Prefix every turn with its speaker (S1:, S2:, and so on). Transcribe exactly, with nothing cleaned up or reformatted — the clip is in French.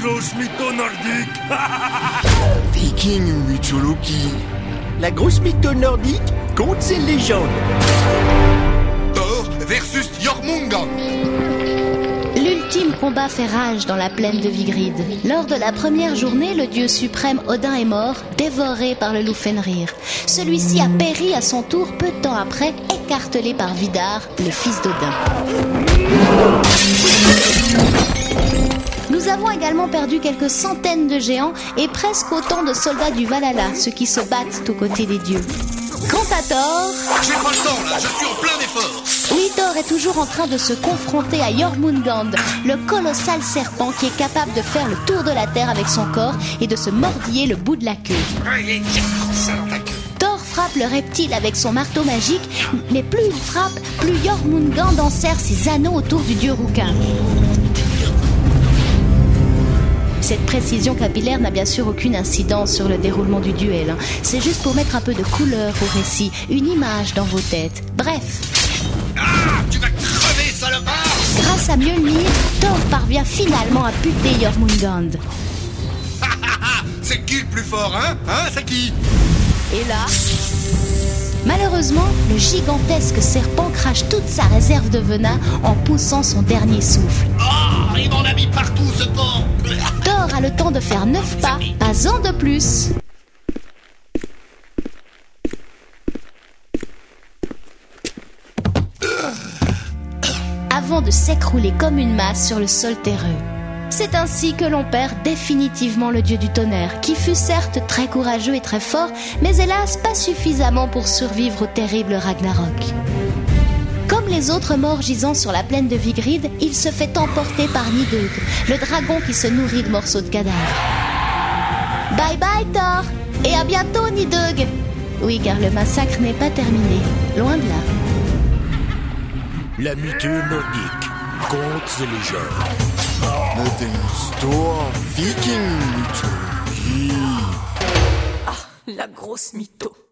S1: grosse mytho nordique.
S2: Viking mythologie. La grosse mytho nordique compte ses légendes.
S3: Thor versus Jormungand.
S4: L'ultime combat fait rage dans la plaine de Vigrid. Lors de la première journée, le dieu suprême Odin est mort, dévoré par le loup Fenrir. Celui-ci a péri à son tour peu de temps après, écartelé par Vidar, le fils d'Odin. Nous avons également perdu quelques centaines de géants et presque autant de soldats du Valhalla, ceux qui se battent aux côtés des dieux. Quant à Thor...
S3: J'ai pas le temps là, je suis en plein effort.
S4: Oui, Thor est toujours en train de se confronter à Jormungand, le colossal serpent qui est capable de faire le tour de la terre avec son corps et de se mordiller le bout de la queue. Thor frappe le reptile avec son marteau magique, mais plus il frappe, plus Jormungand enserre ses anneaux autour du dieu rouquin. Cette précision capillaire n'a bien sûr aucune incidence sur le déroulement du duel. Hein. C'est juste pour mettre un peu de couleur au récit, une image dans vos têtes. Bref.
S3: Ah, tu vas crever, salopard.
S4: Grâce à Mjolnir, Thor parvient finalement à buter Jormungand.
S3: C'est qui le plus fort, hein Hein, c'est qui?
S4: Et là... Malheureusement, le gigantesque serpent crache toute sa réserve de venin en poussant son dernier souffle.
S3: Oh, il m'en a mis partout, ce porc.
S4: Thor a le temps de faire neuf pas, pas un de plus. Avant de s'écrouler comme une masse sur le sol terreux. C'est ainsi que l'on perd définitivement le dieu du tonnerre, qui fut certes très courageux et très fort, mais hélas pas suffisamment pour survivre au terrible Ragnarok. Comme les autres morts gisant sur la plaine de Vigrid, il se fait emporter par Nidhugg, le dragon qui se nourrit de morceaux de cadavres. Bye bye Thor, et à bientôt Nidhugg. Oui, car le massacre n'est pas terminé, loin de là.
S1: La mytho nordique, contes et légendes.
S2: Met een store Viking mythologie.
S5: Ah, la grosse mytho.